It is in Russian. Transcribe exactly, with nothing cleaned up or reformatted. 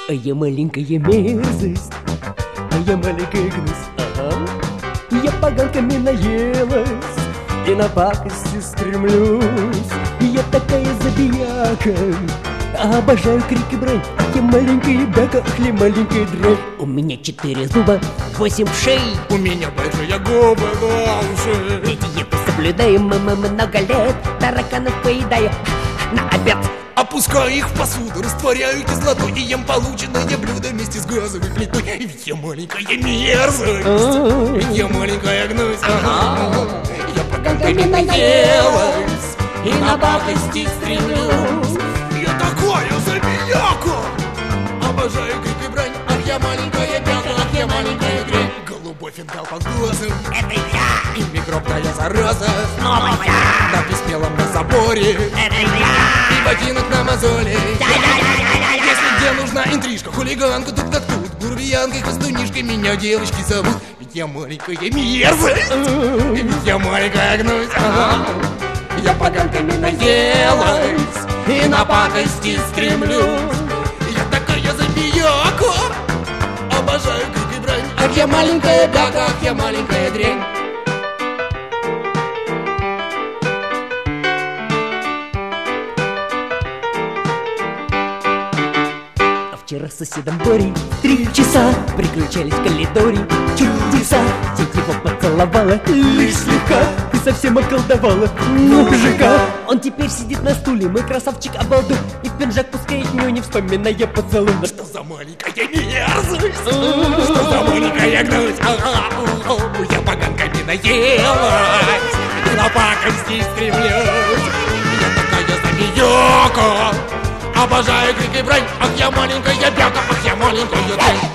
А я маленькая мерзость, а я маленькая гнусь. Ага. Я поганками наелась и на пакости стремлюсь. Я такая забияка, обожаю крики брань. Я маленькая бяка, ах, я маленькая дрянь. У меня четыре зуба, восемь шей. У меня большие губы, уши. И диету соблюдаем мы, мы много лет. Тараканов поедаю на обед. Опускаю их в посуду, растворяю кислоту и ем полученное блюдо вместе с газовой плитой. Ведь я маленькая мерзость, ведь я маленькая гнусь. Я поганками наелась и на пакости стремлюсь. Я такая забияка, обожаю крик и брань. Ах, я маленькая бяка, ах, я маленькая дрянь. Голубой фингал под глазом, Это я, и микробная зараза. снова я, Надпись мелом на заборе, это я. и ботинок на мозоли. Я-я-я-я-я-я. Если где нужна интрижка, хулиганка тут как тут, грубиянкой, хвостунишкой меня девочки зовут. Ведь я маленькая мерзость, ведь я маленькая гнусь. Ага. Я поганками наелась и на пакости стремлюсь. Я такая забияка, обожаю крик и брань. Ах, я маленькая бяка, ах, я маленькая дрянь. Вчера с соседом Борей три часа приключались в коридоре чудеса. Тетя его поцеловала лишь слегка и совсем околдовала мужика. Он теперь сидит на стуле, мой красавчик обалдуй, и в пинжак пускает нюни, вспоминая поцелуй. Что за маленькая мерзость, что за маленькая гнусь. Я поганками наелась и на пакости стремлюсь. Я такая забияка, обожаю крик и брань. Ах, я маленькая бяка, ах, я маленькая дрянь.